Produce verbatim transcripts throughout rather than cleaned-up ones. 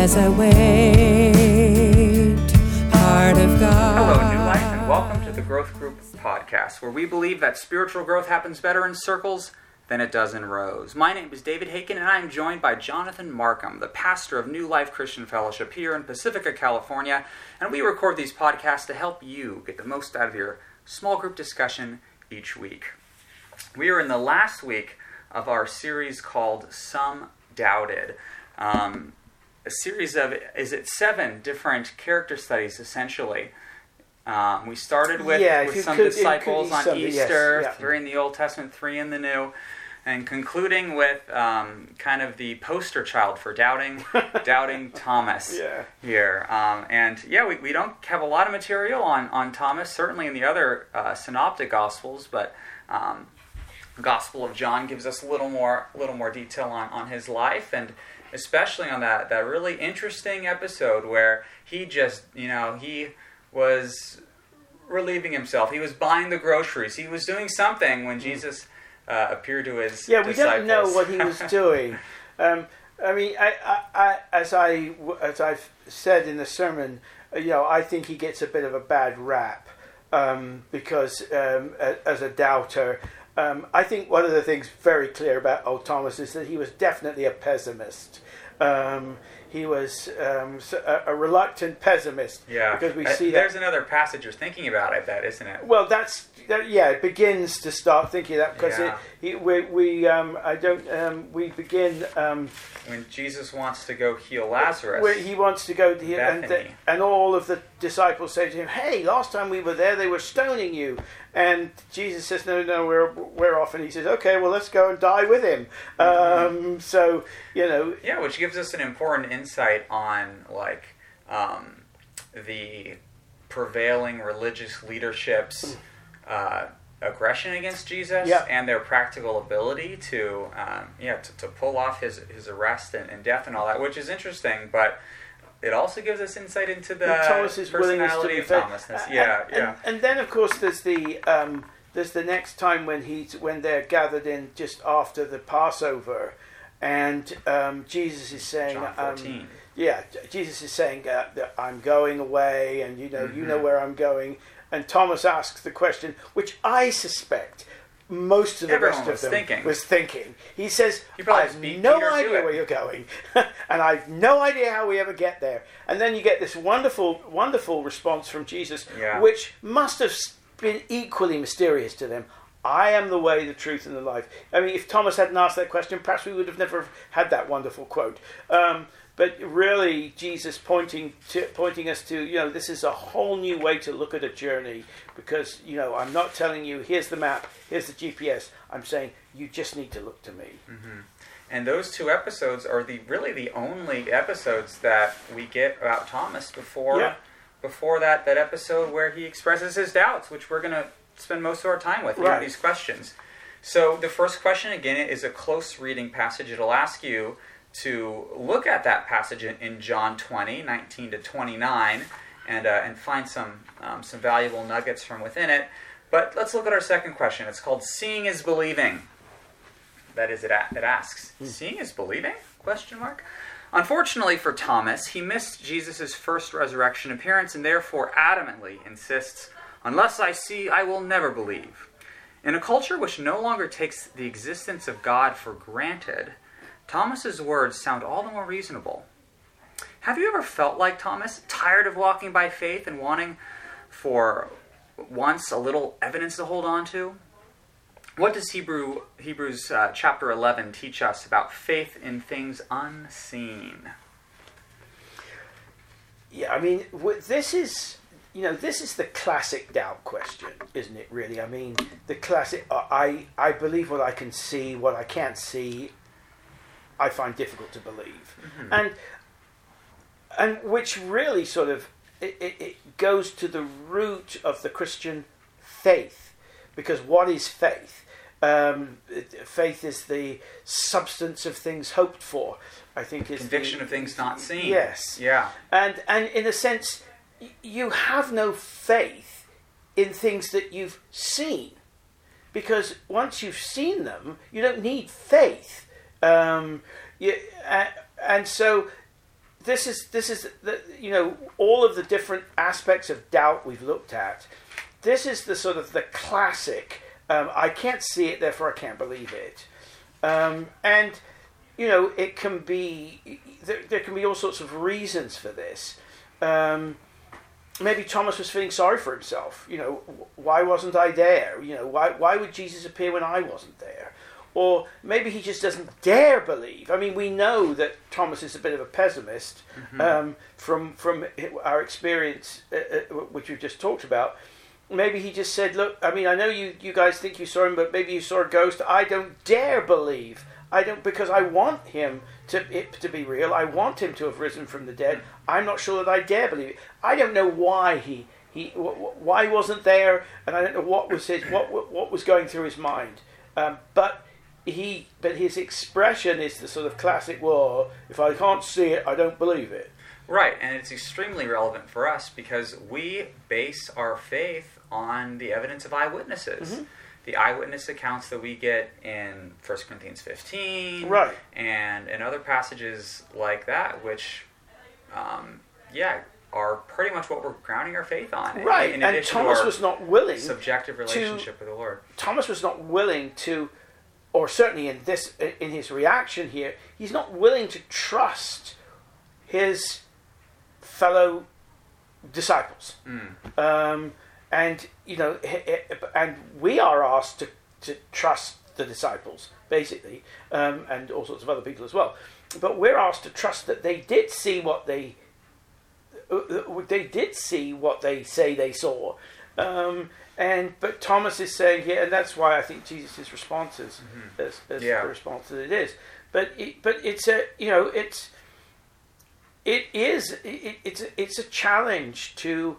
as I wait, heart of God. Hello, New Life, and welcome to the Growth Group podcast, where we believe that spiritual growth happens better in circles than it does in rows. My name is David Haken, and I am joined by Jonathan Markham, the pastor of New Life Christian Fellowship here in Pacifica, California, and we record these podcasts to help you get the most out of your small group discussion each week. We are in the last week of our series called Some Doubted. Um, a series of, is it seven different character studies, essentially. Um, we started with, yeah, with some could, disciples on some, Easter, yes, yeah. three in the Old Testament, three in the New, and concluding with um, kind of the poster child for doubting, doubting Thomas yeah. here. Um, and yeah, we, we don't have a lot of material on, on Thomas, certainly in the other uh, synoptic Gospels, but um, the Gospel of John gives us a little more, a little more detail on, on his life, and especially on that, that really interesting episode where he just, you know, he was relieving himself. He was buying the groceries. He was doing something when Jesus uh, appeared to his yeah, we disciples. don't know what he was doing. um, I mean, I, I, I, as I as I've said in the sermon, you know, I think he gets a bit of a bad rap um, because um, as a doubter. Um, I think one of the things very clear about old Thomas is that he was definitely a pessimist. Um, he was um, a, a reluctant pessimist. Yeah, because we uh, see there's that. another passage you're thinking about, I bet, isn't it? Well, that's that, yeah. It begins to start thinking that because Yeah. it, he, we we um, I don't um, we begin um, When Jesus wants to go heal Lazarus. where he wants to go to heal, and the, Bethany. and all of the disciples say to him, "Hey, last time we were there, they were stoning you." And Jesus says, "No, no, we're we're off." And he says, "Okay, well, let's go and die with him." Mm-hmm. Um, so you know, Yeah, which gives us an important insight on like um, the prevailing religious leadership's uh, aggression against Jesus Yeah. and their practical ability to um, yeah to, to pull off his his arrest and, and death and all that, which is interesting, but it also gives us insight into the Thomas's willingness to personality be of fair. Thomasness. And- Yeah, and, yeah. And then, of course, there's the um, there's the next time when he's when they're gathered in just after the Passover, and um, Jesus is saying, John fourteen. um, yeah, Jesus is saying uh, that I'm going away, and you know, Mm-hmm. you know where I'm going. And Thomas asks the question, which I suspect most of the Everyone rest was of them thinking. was thinking. He says, He probably "I just have beat no Peter to idea it." where you're going, and I've no idea how we ever get there." And then you get this wonderful, wonderful response from Jesus, Yeah. which must have been equally mysterious to them. I am the way, the truth, and the life. I mean, if Thomas hadn't asked that question, perhaps we would have never had that wonderful quote. Um, but really, Jesus pointing to, pointing us to, you know, this is a whole new way to look at a journey. Because, you know, I'm not telling you, here's the map, here's the G P S. I'm saying, you just need to look to me. Mm-hmm. And those two episodes are the really the only episodes that we get about Thomas before Yeah. before that, that episode where he expresses his doubts, which we're going to spend most of our time with, Right. these questions. So the first question, again, is a close reading passage. It'll ask you to look at that passage in, in John twenty, nineteen to twenty-nine, and uh, and find some um, some valuable nuggets from within it. But let's look at our second question. It's called Seeing is Believing. That is, it, a- it asks, Mm. seeing is believing? Question mark. Unfortunately for Thomas, he missed Jesus' first resurrection appearance and therefore adamantly insists, unless I see, I will never believe. In a culture which no longer takes the existence of God for granted, Thomas's words sound all the more reasonable. Have you ever felt like Thomas, tired of walking by faith and wanting for once a little evidence to hold on to? What does Hebrew, Hebrews uh, chapter eleven teach us about faith in things unseen? Yeah, I mean, w- this is, you know, this is the classic doubt question, isn't it, really? I mean, the classic, uh, I, I believe what I can see, what I can't see, I find difficult to believe. Mm-hmm. And and which really sort of, it, it, it goes to the root of the Christian faith. Because what is faith? Um, it, faith is the substance of things hoped for. I think is Conviction the, of things not seen. Yes. Yeah. And and in a sense, y- you have no faith in things that you've seen, because once you've seen them, you don't need faith. Um, you, uh, and so this is this is the, you know, all of the different aspects of doubt we've looked at. This is the sort of the classic. Um, I can't see it, therefore I can't believe it. Um, and you know, it can be there, there can be all sorts of reasons for this. Um, maybe Thomas was feeling sorry for himself. You know, why wasn't I there? You know, why why would Jesus appear when I wasn't there? Or maybe he just doesn't dare believe. I mean, we know that Thomas is a bit of a pessimist mm-hmm. um, from from our experience, uh, uh, which we've just talked about. Maybe he just said, look, I mean, I know you, you guys think you saw him, but maybe you saw a ghost. I don't dare believe. I don't, because I want him to it to be real. I want him to have risen from the dead. I'm not sure that I dare believe it. I don't know why he, he why he wasn't there, and I don't know what was his what what was going through his mind. Um, but he, but his expression is the sort of classic. Well, if I can't see it, I don't believe it. Right, and it's extremely relevant for us because we base our faith on the evidence of eyewitnesses. Mm-hmm. The eyewitness accounts that we get in First Corinthians fifteen, right, and in other passages like that, which, um, yeah, are pretty much what we're grounding our faith on. Right, in, in and Thomas was not willing subjective relationship to, with the Lord. Thomas was not willing to, or certainly in this, in his reaction here, he's not willing to trust his fellow disciples. Mm. Um, and, you know, and we are asked to, to trust the disciples, basically, um, and all sorts of other people as well. But we're asked to trust that they did see what they, they did see what they say they saw. Um, and but Thomas is saying here, and that's why I think Jesus' response is mm-hmm. as, as yeah. the response that it is. But it, but it's a, you know, it's, It is. It, it's. It's a challenge to.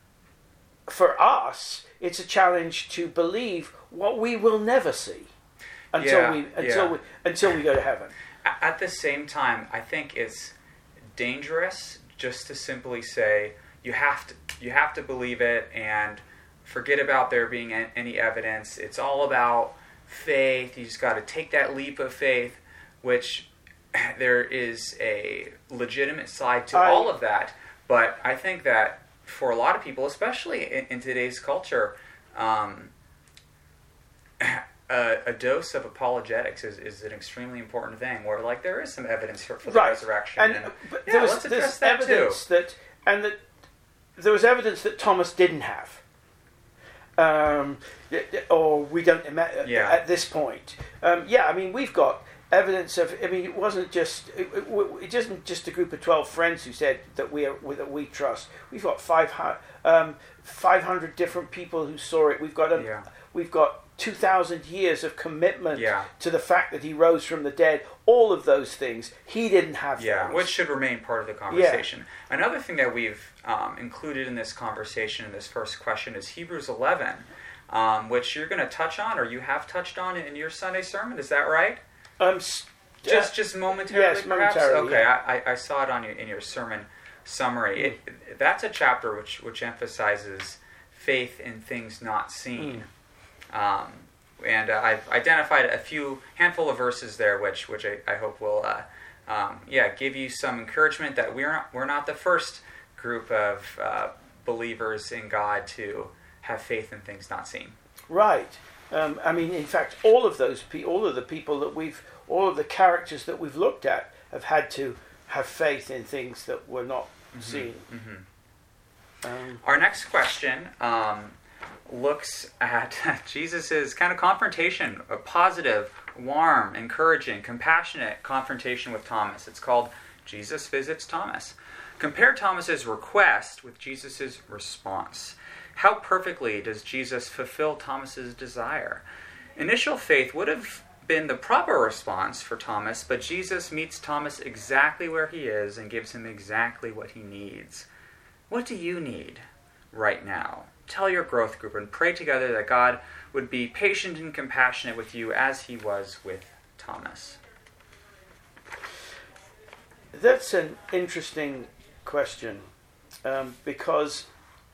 For us, it's a challenge to believe what we will never see until yeah, we until yeah. we until we go to heaven. At the same time, I think it's dangerous just to simply say you have to you have to believe it and forget about there being any evidence. It's all about faith. You just got to take that leap of faith, which. There is a legitimate side to I, all of that, but I think that for a lot of people, especially in, in today's culture, um, a, a dose of apologetics is, is an extremely important thing. Where like there is some evidence for, for the right. resurrection, and, and but yeah, there was, let's address there's that evidence too. that and that there was evidence that Thomas didn't have. Um, or we don't imagine yeah. at this point. Um, yeah, I mean we've got. Evidence of, I mean, it wasn't just, it, it, it isn't just a group of twelve friends who said that we are that we trust. We've got five um, five hundred different people who saw it. We've got a, yeah. we've got two thousand years of commitment yeah. to the fact that he rose from the dead. All of those things he didn't have. Yeah, those. Which should remain part of the conversation. Yeah. Another thing that we've um, included in this conversation in this first question is Hebrews eleven, um, which you're going to touch on, or you have touched on in your Sunday sermon. Is that right? Um, just just momentarily, yes, perhaps? momentarily, okay, yeah. I, I saw it on your, in your sermon summary. It, it, that's a chapter which, which emphasizes faith in things not seen. Mm. Um, and uh, I've identified a few handful of verses there, which which I, I hope will uh, um, yeah give you some encouragement that we're not, we're not the first group of uh, believers in God to have faith in things not seen. Right. Um, I mean, in fact, all of those, pe- all of the people that we've, all of the characters that we've looked at, have had to have faith in things that were not mm-hmm. seen. Mm-hmm. Um, Our next question um, looks at Jesus' kind of confrontation, a positive, warm, encouraging, compassionate confrontation with Thomas. It's called Jesus Visits Thomas. Compare Thomas's request with Jesus' response. How perfectly does Jesus fulfill Thomas's desire? Initial faith would have been the proper response for Thomas, but Jesus meets Thomas exactly where he is and gives him exactly what he needs. What do you need right now? Tell your growth group and pray together that God would be patient and compassionate with you as he was with Thomas. That's an interesting question um, because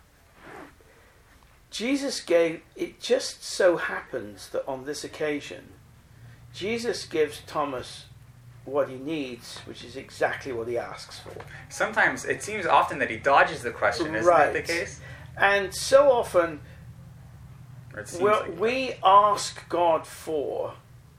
Jesus gave, it just so happens that on this occasion, Jesus gives Thomas what he needs, which is exactly what he asks for. Sometimes it seems often that he dodges the question, isn't Right. that the case? And so often Or it seems what like we ask God for,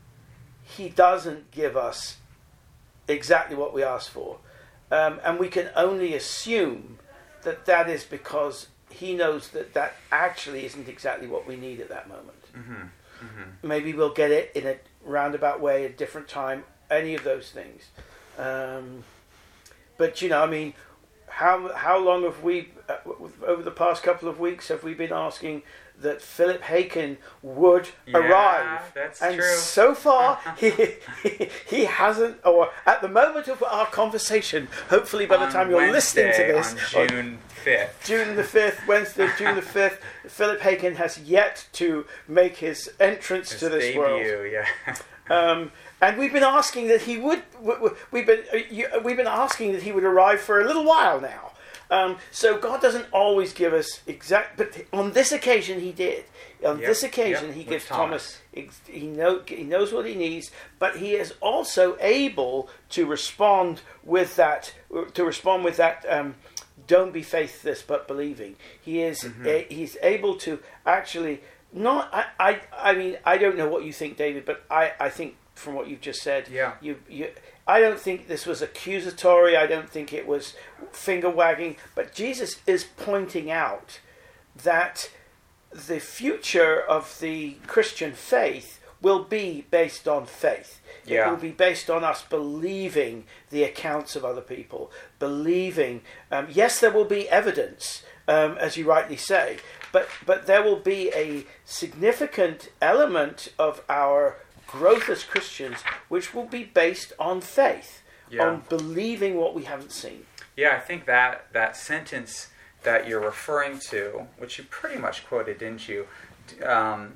he doesn't give us exactly what we ask for. Um, and we can only assume that that is because he knows that that actually isn't exactly what we need at that moment. Mm-hmm. Mm-hmm. Maybe we'll get it in a roundabout way, a different time, any of those things. Um, but, you know, I mean, how how long have we, uh, over the past couple of weeks, have we been asking that Philip Haken would Yeah, arrive? that's and true. so far, he, he he hasn't, or at the moment of our conversation, hopefully by the On time you're listening to Wednesday, this, on June fifth. June the fifth, Wednesday, June the fifth, Philip Haken has yet to make his entrance His to this debut, world. yeah. Um, and we've been asking that he would. w- w- We've been uh, you, we've been asking that he would arrive for a little while now. Um, so God doesn't always give us exact, but on this occasion he did. On Yep, this occasion yep, he with gives Thomas. Thomas. ex- He know he knows what he needs, but he is also able to respond with that. To respond with that. Um, don't be faithless, but believing. He is. Mm-hmm. a- he's able to actually. Not, I, I, I mean, I don't know what you think, David, but I, I think from what you've just said, Yeah. you, you, I don't think this was accusatory. I don't think it was finger wagging. But Jesus is pointing out that the future of the Christian faith will be based on faith. Yeah. It will be based on us believing the accounts of other people, believing. Um, yes, there will be evidence, um, as you rightly say, but but there will be a significant element of our growth as Christians which will be based on faith, Yeah. on believing what we haven't seen. Yeah, I think that that sentence that you're referring to, which you pretty much quoted, didn't you? Um,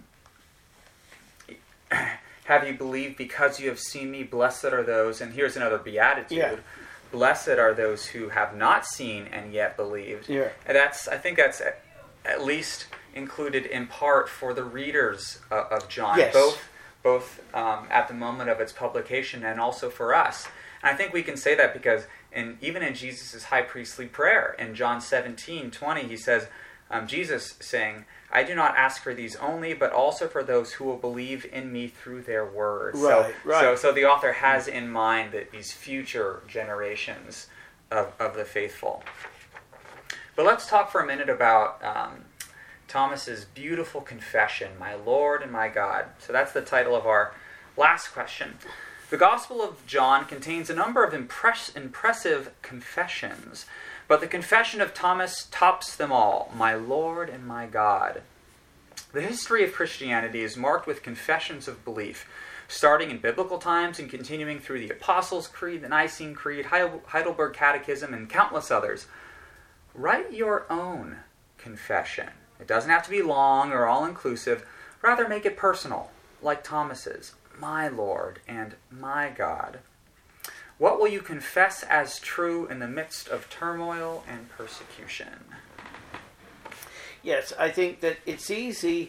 have you believed because you have seen me? Blessed are those, and here's another beatitude. Yeah. Blessed are those who have not seen and yet believed. Yeah. And that's, I think that's at, at least included in part for the readers of, of John, Yes. both both um, at the moment of its publication and also for us. And I think we can say that because in, even in Jesus' high priestly prayer, in John seventeen twenty, he says, um, Jesus saying, I do not ask for these only, but also for those who will believe in me through their word. Right, so, right. so, so the author has in mind that these future generations of, of the faithful. But let's talk for a minute about um, Thomas's beautiful confession, my Lord and my God. So that's the title of our last question. The Gospel of John contains a number of impress- impressive confessions, but the confession of Thomas tops them all, my Lord and my God. The history of Christianity is marked with confessions of belief, starting in biblical times and continuing through the Apostles' Creed, the Nicene Creed, Heidelberg Catechism, and countless others. Write your own confession. It doesn't have to be long or all-inclusive. Rather, make it personal, like Thomas's, my Lord and my God. What will you confess as true in the midst of turmoil and persecution? Yes, I think that it's easy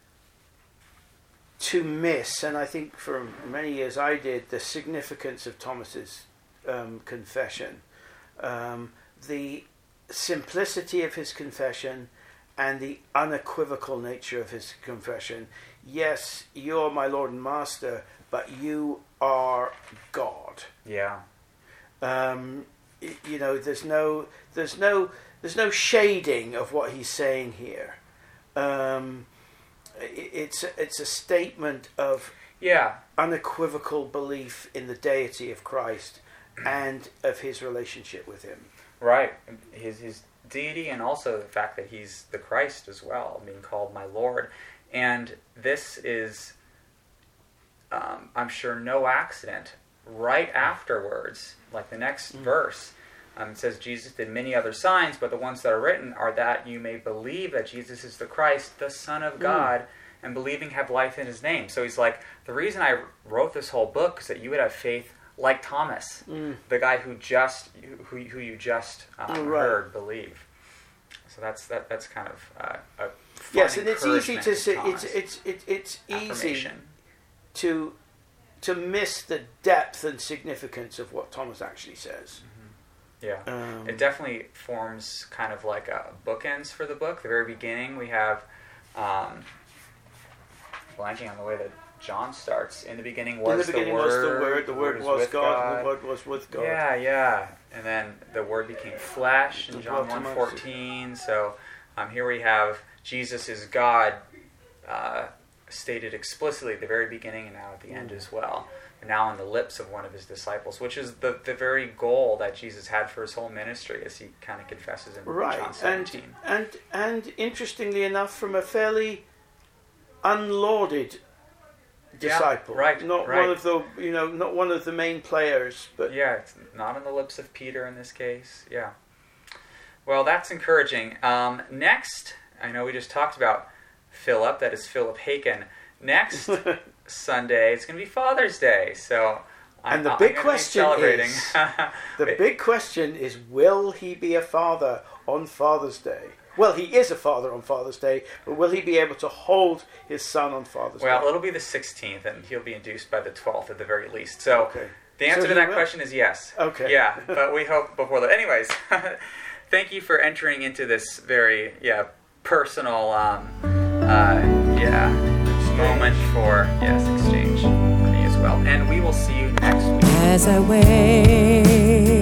to miss, and I think for many years I did, the significance of Thomas's um, confession. Um, the simplicity of his confession and the unequivocal nature of his confession. Yes, you're my Lord and Master, but you are God. Yeah. Um, y- you know, there's no, there's no, there's no shading of what he's saying here. Um, i- it's a, it's a statement of Yeah. unequivocal belief in the deity of Christ and of his relationship with him. Right. His his deity and also the fact that he's the Christ as well, being called my Lord. And this is, um, I'm sure, no accident. Right afterwards, like the next Mm. verse, um, it says, Jesus did many other signs, but the ones that are written are that you may believe that Jesus is the Christ, the Son of God, and believing have life in his name. So he's like, the reason I wrote this whole book is that you would have faith like Thomas, Mm. the guy who just who who you just um, Right. heard believe. So that's that that's kind of uh, a fun Yes, and it's easy encouragement to say. Thomas. It's it's it, it's easy Affirmation. to to miss the depth and significance of what Thomas actually says. Yeah, Um, it definitely forms kind of like a bookends for the book. The very beginning, we have um, blanking on the way that John starts. In the beginning was in the beginning the word. was the Word. The Word was with God, and the Word was with God. Yeah, yeah, and then the Word became flesh in The John dwelt one amongst fourteen. So um, here we have Jesus is God uh, stated explicitly at the very beginning and now at the Mm. end as well. And now on the lips of one of his disciples, which is the, the very goal that Jesus had for his whole ministry, as he kind of confesses in Right, John and seventeen. and and interestingly enough, from a fairly unlauded disciple, Yeah, right, not right. one of the you know not one of the main players, but Yeah, it's not on the lips of Peter in this case. Yeah. Well, that's encouraging. Um, next, I know we just talked about Philip, that is Philip Haken. Next Sunday, it's going to be Father's Day, so I'm, And the I'm big gonna question be celebrating. is- the big question is: will he be a father on Father's Day? Well, he is a father on Father's Day, but will he be able to hold his son on Father's Well, Day? it'll be the sixteenth, and he'll be induced by the twelfth at the very least. So Okay. the answer So to he that will. question is yes. Okay. Yeah, but we hope before that. Anyways, thank you for entering into this very yeah personal um, uh, yeah moment for yes exchange for me as well. And we will see you next week. As I wait